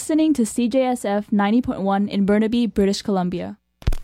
Listening to CJSF 90.1 in Burnaby, British Columbia.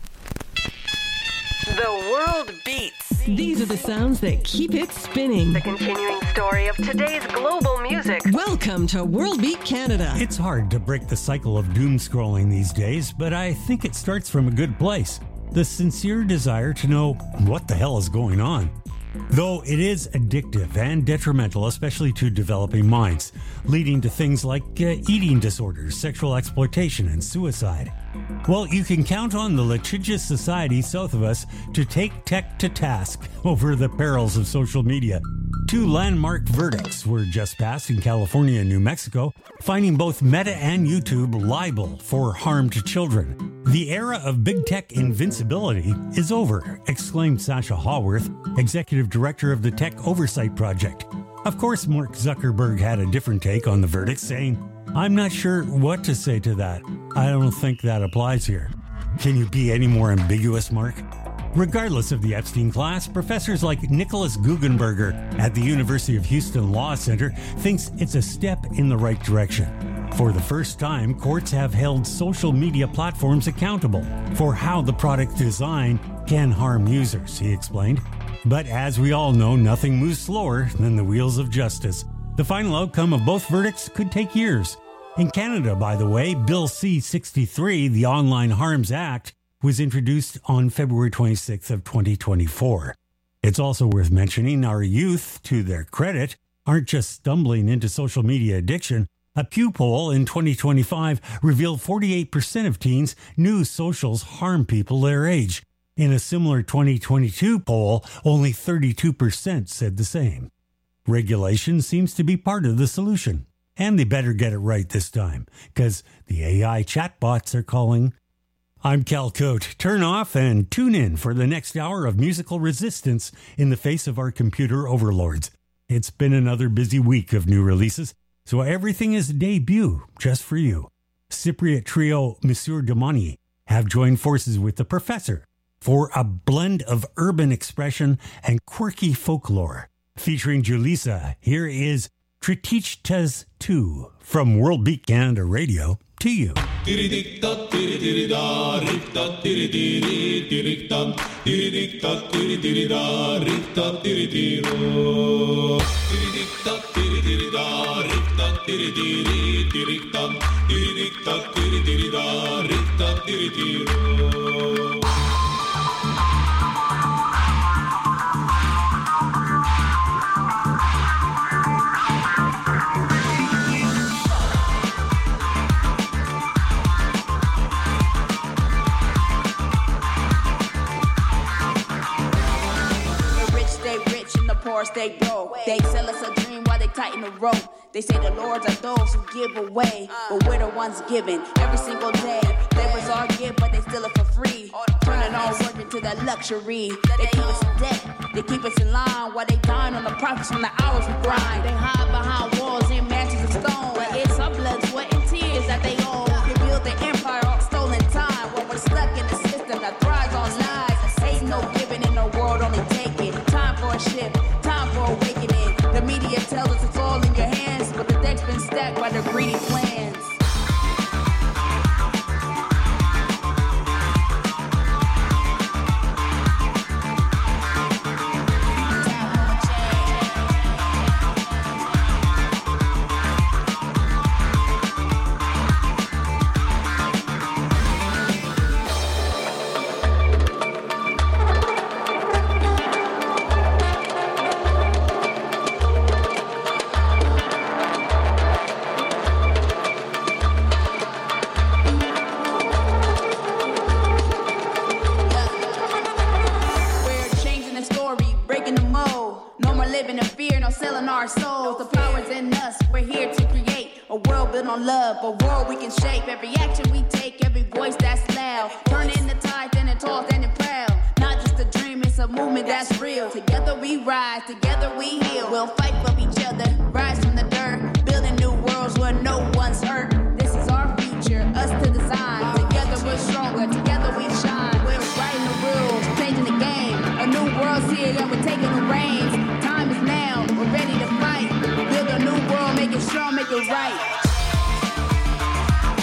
The world beats. These are the sounds that keep it spinning. The continuing story of today's global music. Welcome to World Beat Canada. It's hard to break the cycle of doom scrolling these days, but I think it starts from a good place. The sincere desire to know what the hell is going on. Though it is addictive and detrimental, especially to developing minds, leading to things like eating disorders, sexual exploitation, and suicide. Well, you can count on the litigious society south of us to take tech to task over the perils of social media. 2 landmark verdicts were just passed in California and New Mexico, finding both Meta and YouTube liable for harm to children. The era of big tech invincibility is over, exclaimed Sasha Haworth, executive director of the Tech Oversight Project. Of course, Mark Zuckerberg had a different take on the verdict, saying, "I'm not sure what to say to that. I don't think that applies here." Can you be any more ambiguous, Mark? Regardless of the Epstein class, professors like Nicholas Guggenberger at the University of Houston Law Center thinks it's a step in the right direction. For the first time, courts have held social media platforms accountable for how the product design can harm users, he explained. But as we all know, nothing moves slower than the wheels of justice. The final outcome of both verdicts could take years. In Canada, by the way, Bill C-63, the Online Harms Act, was introduced on February 26th of 2024. It's also worth mentioning our youth, to their credit, aren't just stumbling into social media addiction. A Pew poll in 2025 revealed 48% of teens knew socials harm people their age. In a similar 2022 poll, only 32% said the same. Regulation seems to be part of the solution. And they better get it right this time, because the AI chatbots are calling. I'm Cal Cote. Turn off and tune in for the next hour of musical resistance in the face of our computer overlords. It's been another busy week of new releases, so everything is debut just for you. Cypriot trio Monsieur Domani have joined forces with The Professor for a blend of urban expression and quirky folklore. Featuring Julissa, here is Tritichtas 2 from World Beat Canada Radio to you. Stay broke. They sell us a dream while they tighten the rope. They say the lords are those who give away, but we're the ones giving every single day. Flavors are gift, but they steal it for free. Turning our work into that luxury. They keep us in debt, they keep us in line while they dine on the profits from the hours we grind. They hide behind walls in mansions of stone, but it's our blood, sweat, and tears that they own. They build the empire on stolen time when we're stuck in the system that thrives on lies. Ain't no giving in the world, only taking. Time for a shift. Awakening. The media tells us it's all in your hands, but the deck's been stacked by their greedy plans. A world we can shape, every action we take, every voice that's loud. Turning the tide, standing tall, standing proud. Not just a dream, it's a movement that's real. Together we rise, together we heal. We'll fight for each other, rise from the dirt. Building new worlds where no one's hurt. This is our future, us to design. Together we're stronger, together we shine. We're writing the rules, changing the game. A new world's here and we're taking the reins. Time is now, we're ready to fight. Build a new world, make it strong, make it right.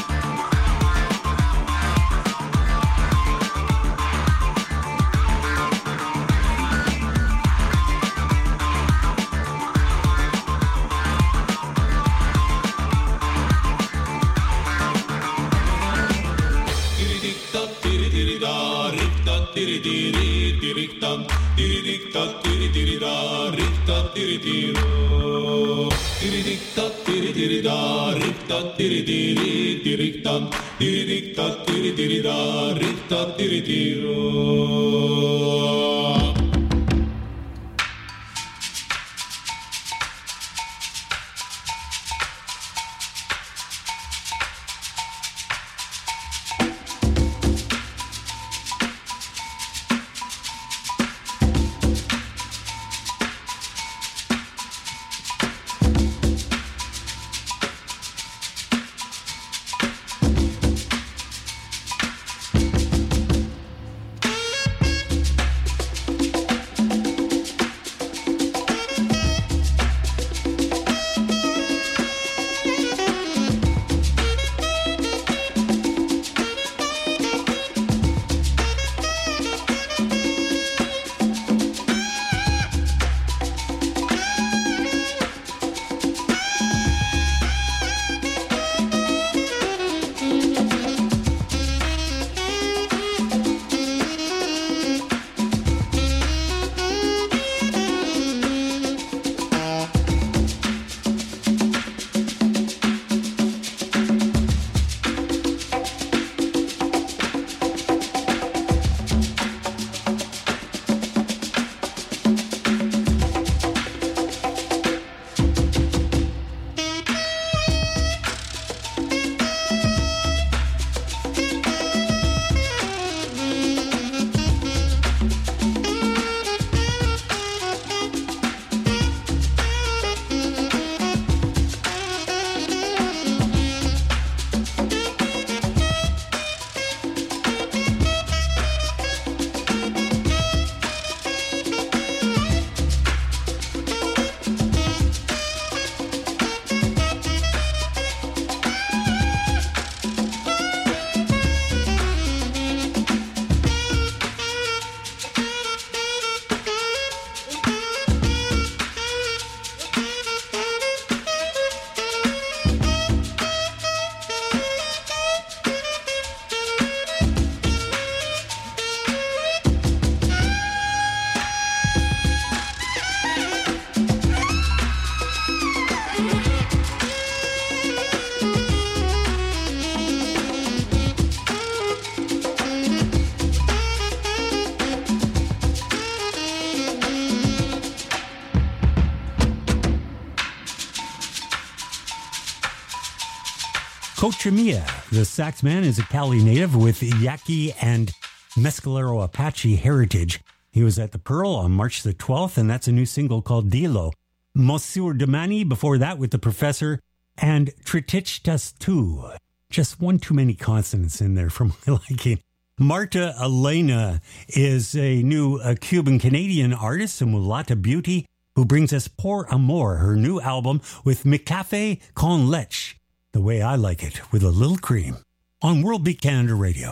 Coach Amia, the sax man, is a Cali native with Yaqui and Mescalero Apache heritage. He was at the Pearl on March the 12th, and that's a new single called Dilo. Monsieur Damani before that with the Professor, and Tritichtas 2. Just one too many consonants in there for my liking. Marta Elena is a new Cuban-Canadian artist, a mulata beauty, who brings us Por Amor, her new album with Mi Café con Leche, the way I like it, with a little cream, on World Beat Canada Radio.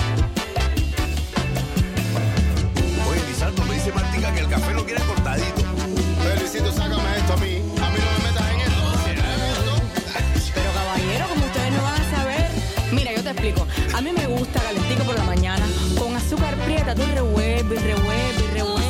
Que el café lo quiere cortadito. y revuelve, y revuelve, y revuelve.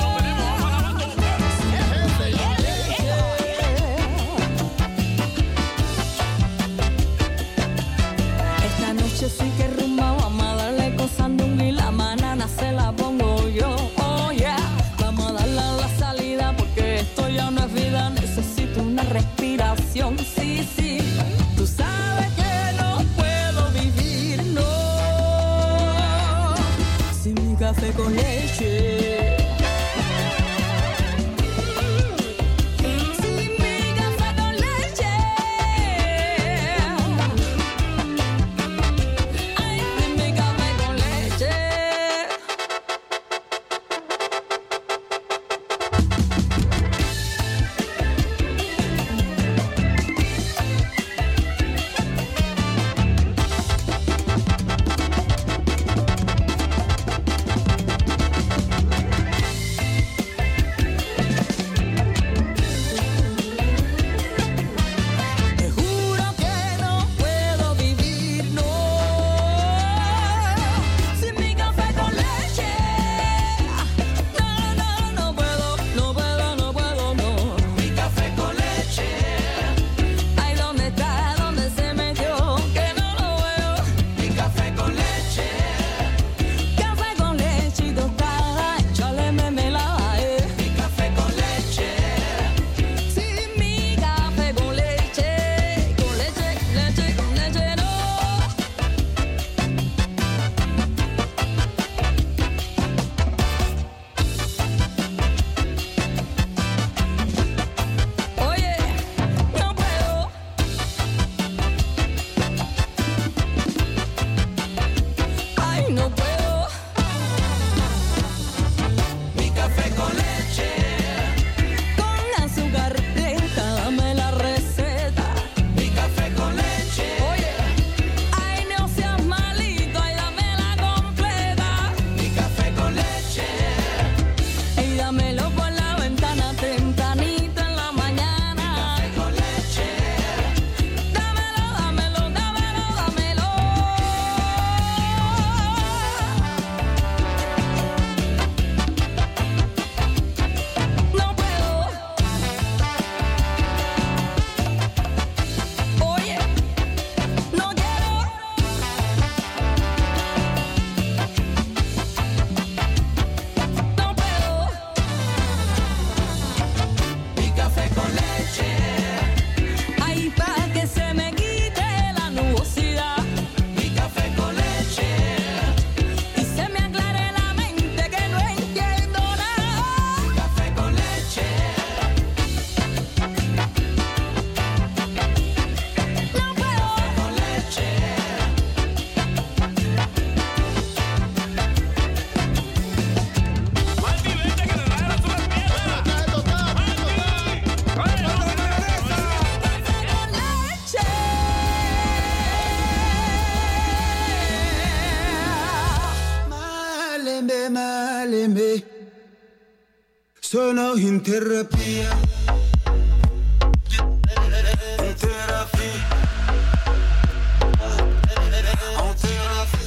Esta noche sí que rumba, vamos a darle con sandunga y la banana se la pongo yo. Oh yeah, vamos a darle a la salida porque esto ya no es vida, necesito una respiración. Sí, sí, tú sabes que no puedo vivir, no, sin mi café con leche. Sono in terapia. In terapia. En terapia.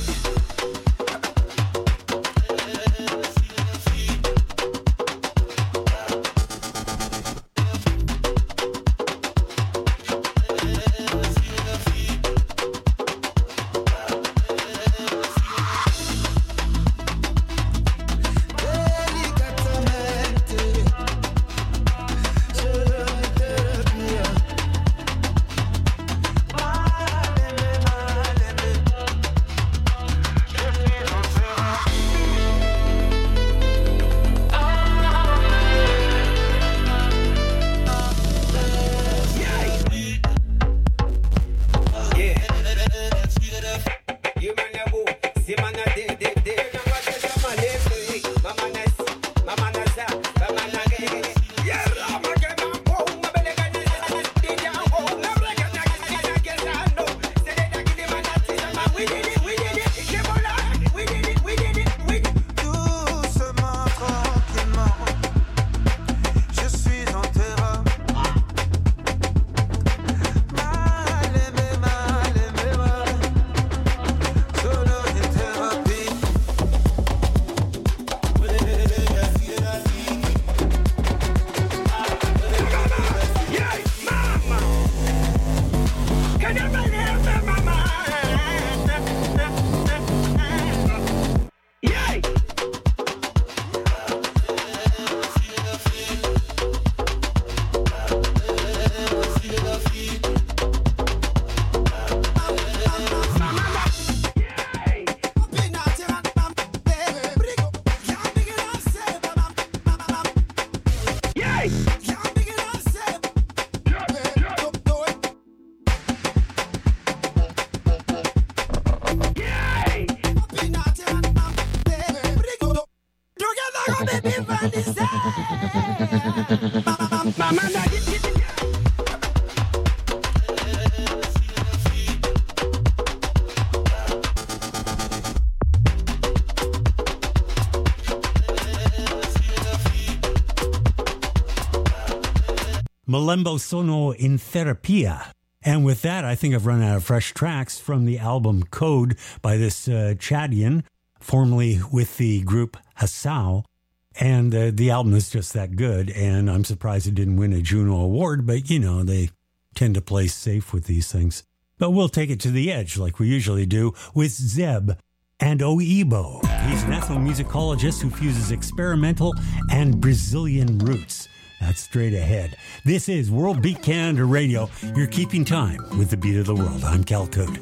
Malembo Sono in Therapia. And with that, I think I've run out of fresh tracks from the album Code by this Chadian, formerly with the group Hassau. And the album is just that good, and I'm surprised it didn't win a Juno Award, but, you know, they tend to play safe with these things. But we'll take it to the edge, like we usually do, with Zeb and Oibo. He's an ethnomusicologist who fuses experimental and Brazilian roots. That's straight ahead. This is World Beat Canada Radio. You're keeping time with the beat of the world. I'm Cal Code.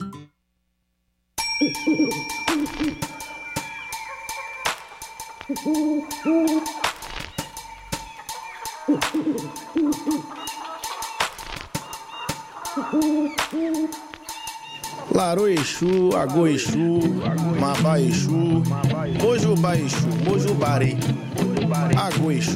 Laro Exu, Agô Exu, Mabá Exu, Mojubá Exu, Mojubari, Agô Exu.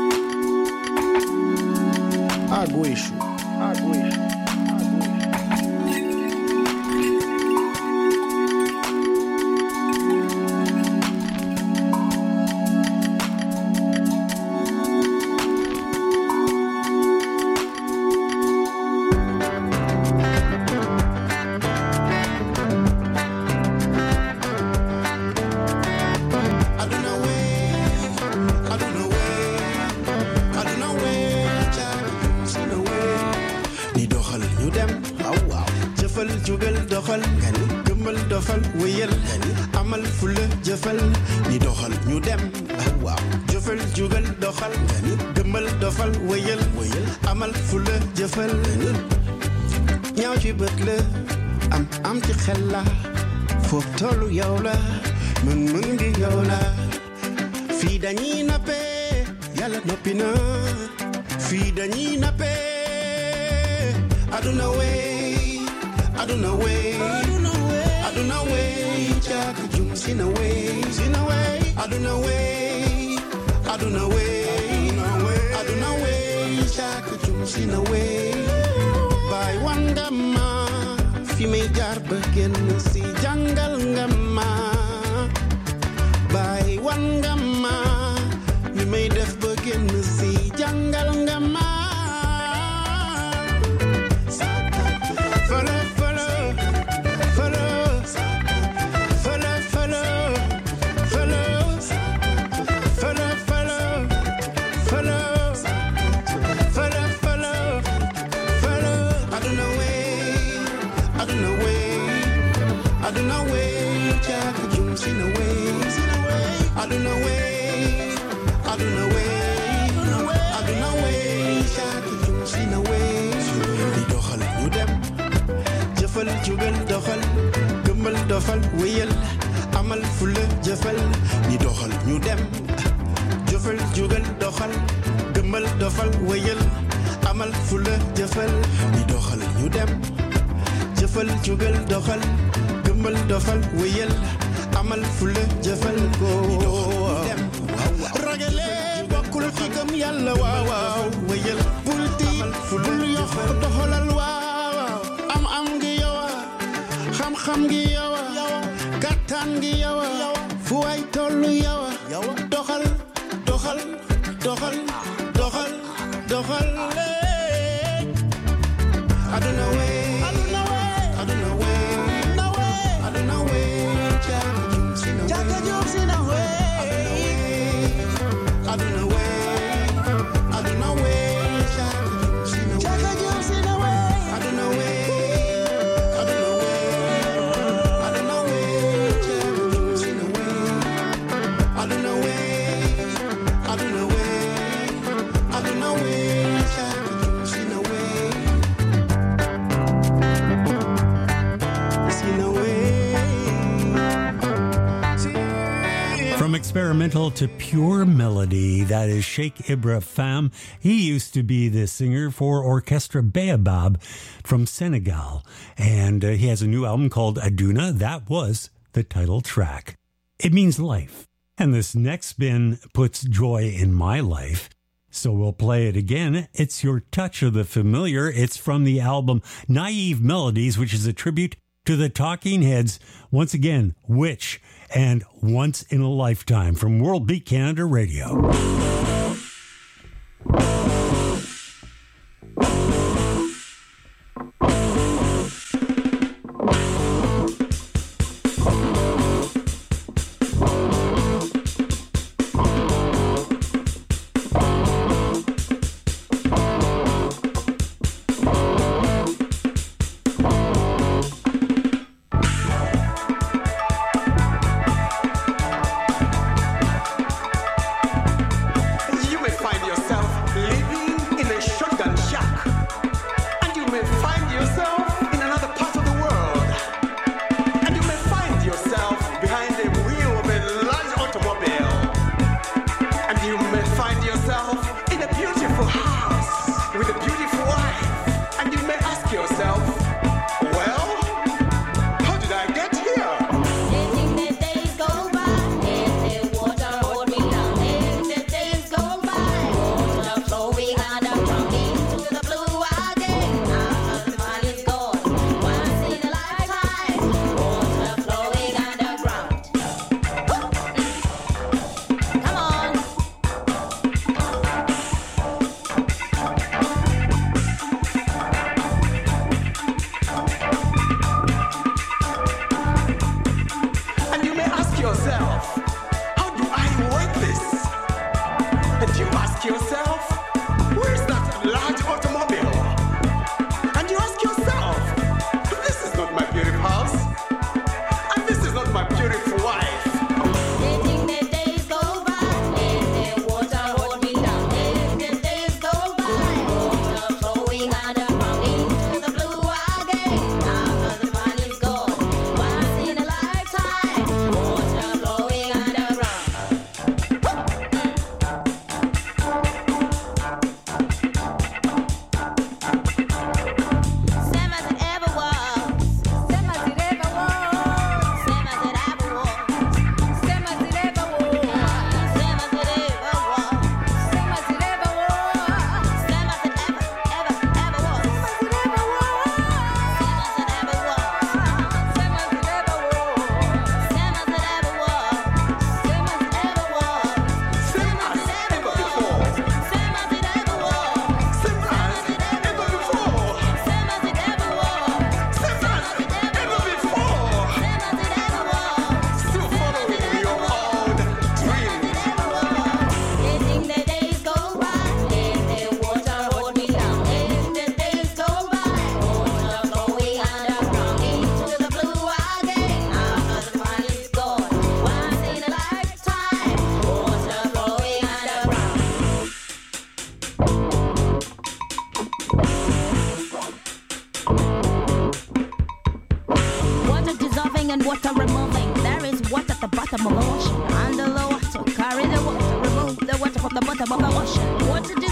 Agô Exu. jëfal jugal doxal gëmmal dofal wéyal amal fula jëfal ni doxal ñu dem waaw jëfal jugal doxal gëmmal dofal wéyal amal fula jëfal ñaaw ci bët la am ci xel la foofu tollu yow la mën ngi yow la fii dañuy nappe yàlla noppi na fii dañuy nappe aduna wey caaka jum sina wey aduna wey caaka jum sina wey baay wan nga ma fi may jaar ba génn si jàngal nga ma baay wan nga ma li may def ba génn si jàngal nga ma jugal doxal gëmmal dofal wéyal amal fula jëfal ni doxal ñu dem jëfal jugal doxal gëmmal dofal wéyal amal fula jëfal ni doxal ñu dem jëfal jugal doxal gëmmal dofal wéyal amal fula jëfal ko dem ragale bokkul ci gëm yàlla waaw wéyal bul tiit bul yox doxalal waaw am ngi xam ngi yow kattan ngi yow fu way tollu yow doxal aduna wey caaka jum sina wey aduna wey caaka jum sina wey aduna wey From experimental to pure melody, that is Sheikh Ibra Fam. He used to be the singer for Orchestra Baobab from Senegal, and he has a new album called Aduna. That was the title track. It means life, and this next spin puts joy in my life. So we'll play it again. It's Your Touch of the Familiar. It's from the album Naive Melodies, which is a tribute to the Talking Heads. Once again, Witch and Once in a Lifetime from World Beat Canada Radio. bottom of the ocean. Under the water, carry the water, remove the water from the bottom of the ocean. What to do?